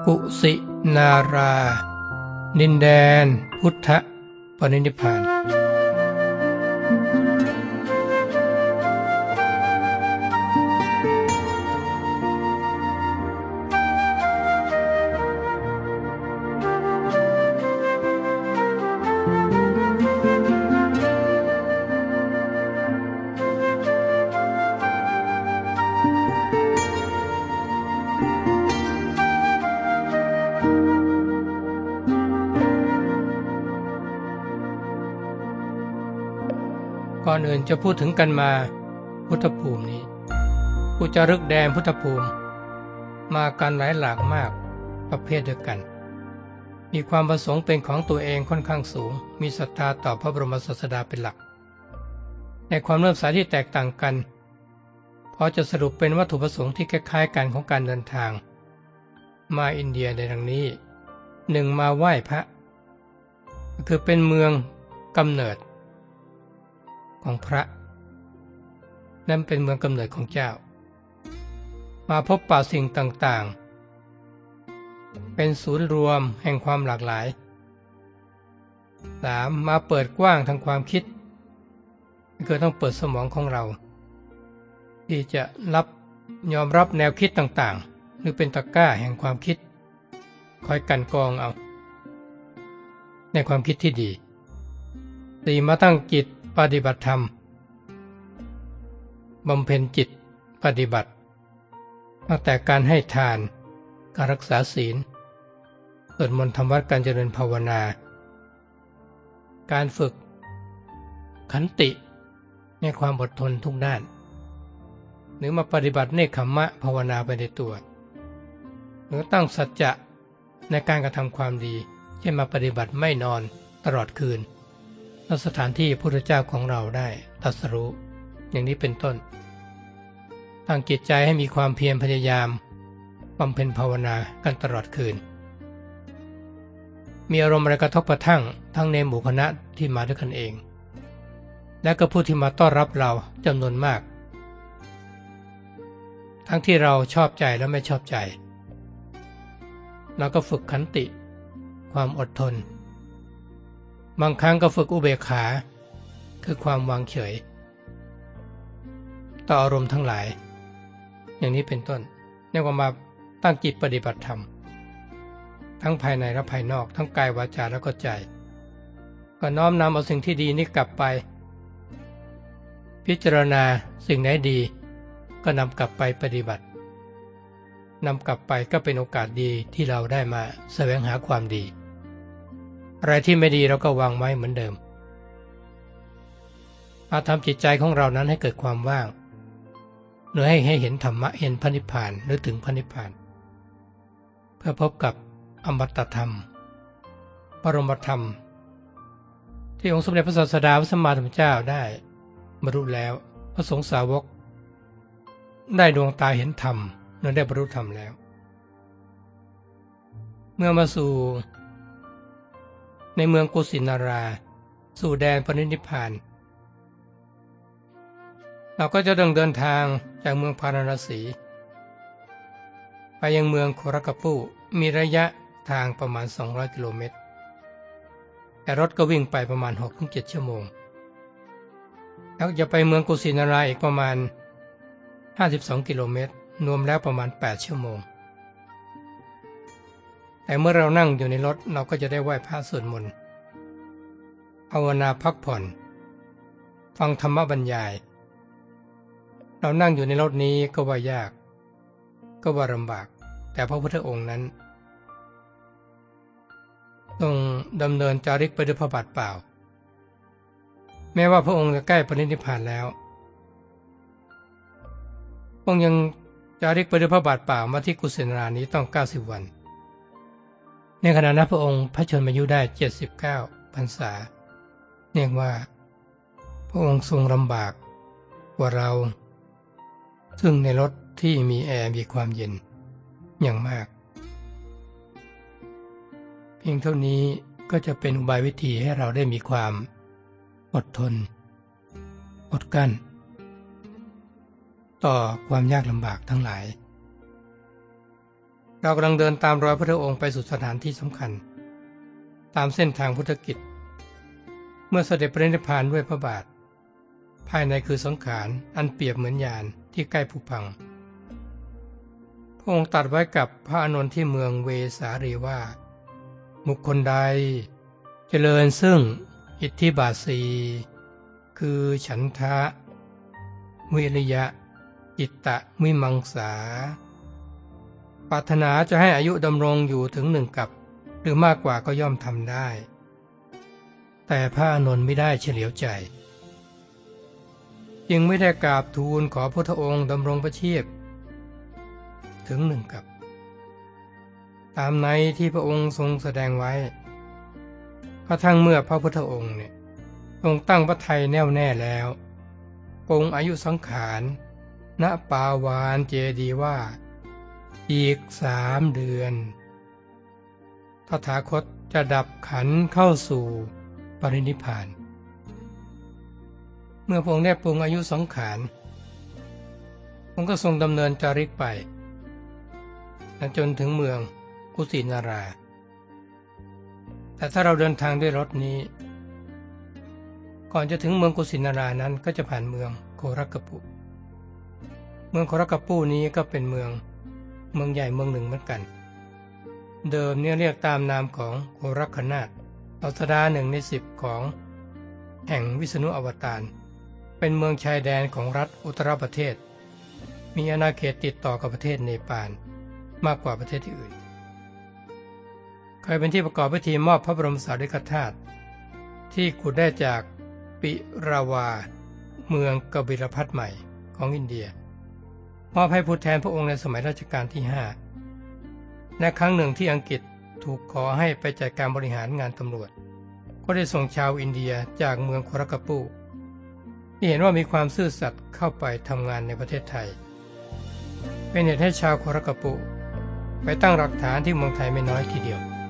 กุสินาราดินแดนพุทธปรินิพพานก่อนอื่นจะพูดถึงกันมาพุทธภูมินี้ผู้จารึกแดนพุทธภูมิมากันหลายหลากมากประเภทเดียวกันมีความประสงค์เป็นของตัวเองค่อนข้างสูงมีศรัทธาต่อพระบรมศาสดาเป็นหลักในความเลื่อมใสที่แตกต่างกันพอจะสรุปเป็นวัตถุประสงค์ที่คล้ายๆกันของการเดินทางมาอินเดียในดังนี้หนึ่งมาไหว้พระคือเป็นเมืองกำเนิดของพระนั่นเป็นเมืองกำเนิดของเจ้ามาพบปะสิ่งต่างๆเป็นศูนย์รวมแห่งความหลากหลาย 3. มาเปิดกว้างทางความคิดคือต้องเปิดสมองของเราที่จะยอมรับแนวคิดต่างๆหรือเป็นตะกร้าแห่งความคิดคอยกันกรองเอาในความคิดที่ดี 4. มาตั้งจิตปฏิบัติธรรมบำเพ็ญจิตปฏิบัติตั้งแต่การให้ทานการรักษาศีลสวดมนต์ทำวัดการเจริญภาวนาการฝึกขันติในความอดทนทุกด้านหรือมาปฏิบัติเนกขัมมะภาวนาไปในตัวหรือตั้งสัจจะในการกระทำความดีเช่นมาปฏิบัติไม่นอนตลอดคืนณสถานที่พระพุทธเจ้าของเราได้ตรัสรู้อย่างนี้เป็นต้นตั้งจิตใจให้มีความเพียรพยายามบำเพ็ญภาวนากันตลอดคืนมีอารมณ์อะไรกระทบกระทั่งทั้งในหมู่คณะที่มาด้วยกันเองและก็ผู้ที่มาต้อนรับเราจำนวนมากทั้งที่เราชอบใจและไม่ชอบใจเราก็ฝึกขันติความอดทนบางครั้งก็ฝึกอุเบกขาคือความวางเฉยต่ออารมณ์ทั้งหลายอย่างนี้เป็นต้นเรียกว่ามาตั้งจิตปฏิบัติธรรมทั้งภายในและภายนอกทั้งกายวาจาแล้วก็ใจก็น้อมนำเอาสิ่งที่ดีนี้กลับไปพิจารณาสิ่งไหนดีก็นำกลับไปปฏิบัตินำกลับไปก็เป็นโอกาสดีที่เราได้มาแสวงหาความดีอะไรที่ไม่ดีเราก็วางไว้เหมือนเดิมมาทำจิตใจของเรานั้นให้เกิดความว่างหรือให้เห็นธรรมะเห็นพระนิพพานหรือถึงพระนิพพานเพื่อพบกับอมตะธรรมปรมธรรมที่องค์สมเด็จพระศาสดาพระสัมมาสัมพุทธเจ้าได้บรรลุแล้วพระสงฆ์สาวกได้ดวงตาเห็นธรรมและได้บรรลุธรรมแล้วเมื่อมาสู่ในเมืองกุสินาราสู่แดนปรินิพพานเราก็จะต้องเดินทางจากเมืองพาราณสีไปยังเมืองโครากะปุมีระยะทางประมาณ200 กิโลเมตรแต่รถก็วิ่งไปประมาณ 6-7 ชั่วโมงแล้วจะไปเมืองกุสินาราอีกประมาณ52 กิโลเมตรรวมแล้วประมาณ8 ชั่วโมงแต่เมื่อเรานั่งอยู่ในรถเราก็จะได้ไหว้พระสวดมนต์ภาวนาพักผ่อนฟังธรรมบรรยายเรานั่งอยู่ในรถนี้ก็ว่ายากก็ว่าลำบากแต่พระพุทธองค์นั้นต้องดำเนินจาริกไปด้วยพระบาทเปล่าแม้ว่าพระองค์จะใกล้ปรินิพพานแล้วพระองค์ยังจาริกไปด้วยพระบาทเปล่ามาที่กุสินารานี้ต้อง90 วันในขณะนั้นพระองค์พระชนมายุได้79 พรรษาเรียกว่าพระองค์ทรงลำบากกว่าเราซึ่งในรถที่มีแอร์มีความเย็นอย่างมากเพียงเท่านี้ก็จะเป็นอุบายวิธีให้เราได้มีความอดทนอดกลั้นต่อความยากลำบากทั้งหลายเรากำลังเดินตามรอยพระองค์ไปสู่สถานที่สำคัญตามเส้นทางพุทธกิจเมื่อเสด็จพระนิพพานด้วยพระบาทภายในคือสังขารอันเปรียบเหมือนยานที่ใกล้ผุพังพระองค์ตรัสไว้กับพระอานนท์ที่เมืองเวสาลีว่าบุคคลใดเจริญซึ่งอิทธิบาทสีคือฉันทะวิริยะจิตตะวิมังสาปรารถนาจะให้อายุดำรงอยู่ถึง1 กัปหรือมากกว่าก็ย่อมทำได้แต่พระอานนท์ไม่ได้เฉลียวใจจึงไม่ได้กราบทูลขอพระองค์ดำรงพระชีพถึง1 กัปตามในที่พระองค์ทรงแสดงไว้กระทั่งเมื่อพระพุทธองค์ทรงตั้งพระทัยแน่วแน่แล้วปรงอายุสังขารณปาวานเจดีย์ว่าอีก3 เดือนตถาคตจะดับขันธ์เข้าสู่ปรินิพพานเมื่อพระองค์ได้ปรงอายุสังขารพระองค์ก็ทรงดำเนินจาริกไปจนถึงเมืองกุสินาราแต่ถ้าเราเดินทางด้วยรถนี้ก่อนจะถึงเมืองกุสินารานั้นก็จะผ่านเมืองโครักกปุเมืองโครักกปุนี้ก็เป็นเมืองใหญ่เมืองหนึ่งเหมือนกันเดิมเรียกตามนามของโครักขนาถศาสดา1 ใน 10ของแห่งวิษณุอวตารเป็นเมืองชายแดนของรัฐอุตตรประเทศมีอาณาเขตติดต่อกับประเทศเนปาลมากกว่าประเทศที่อื่นเคยเป็นที่ประกอบพิธีมอบพระบรมสารีริกธาตุที่ขุดได้จากปิราวาเมืองกบิลพัสใหม่ของอินเดียมอบให้ผู้แทนพระองค์ในสมัยรัชกาลที่5และครั้งหนึ่งที่อังกฤษถูกขอให้ไปจัดการบริหารงานตำรวจก็ได้ส่งชาวอินเดียจากเมืองโครักกปุที่เห็นว่ามีความซื่อสัตย์เข้าไปทำงานในประเทศไทยเป็นเหตุให้ชาวโครักกปุไปตั้งหลักฐานที่เมืองไทยไม่น้อยทีเดียว